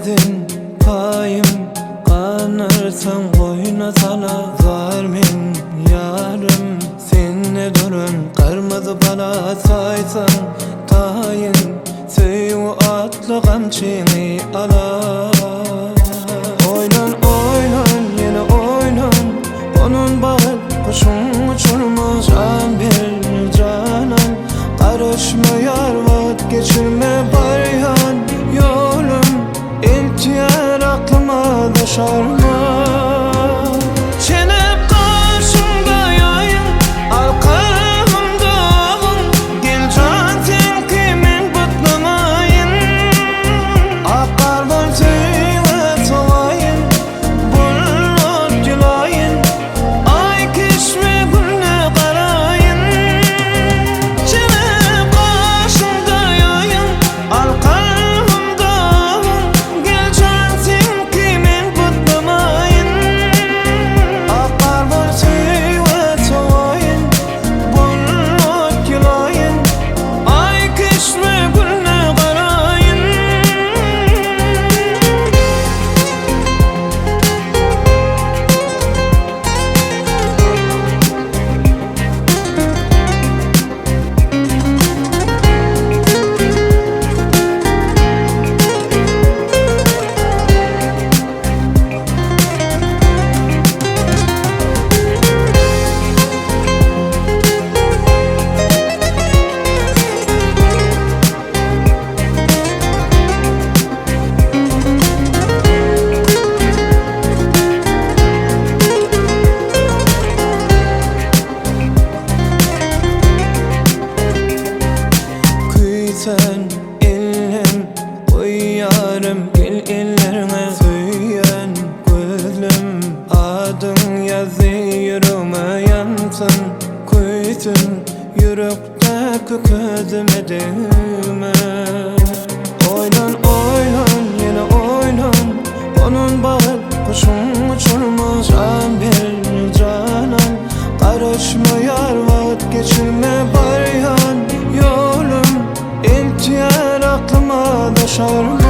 verdin payım, kanırsan koyuna sala. Zalimin yarım seni durun, kırmızı bala saysan tayin. Söyü atlı kamçını ala. Oynan oynan yine oynan, onun bağı kuşun uçurma. Can bir canan karışmıyor, vakit geçirme baryan. Yolum ihtiyar aklıma düşarma. Çenep karşımda yayın, arkamda avun. Gel can sen kimin bıtlamayın. Akar bol söyle solayın, bulut gülayın. Ay kişme gülne karayın. Çenep karşımda yayın, arkamda avun. Gel can sen kimin bıtlamayın. Akar bol söyle solayın, bulut gülayın. Ay kişme gülne karayın. Sen elim koyarım, gel ellerine. Söyleyen gözlüm adın yazıyorum yansın. Koydun yürekteki közüme değme. Oynan oynan yine oynan, onun bağı kuşun uçurma. Can bir canan karışmıyor, vakit geçirme baryan. Yolum ihtiyar aklıma düşarma.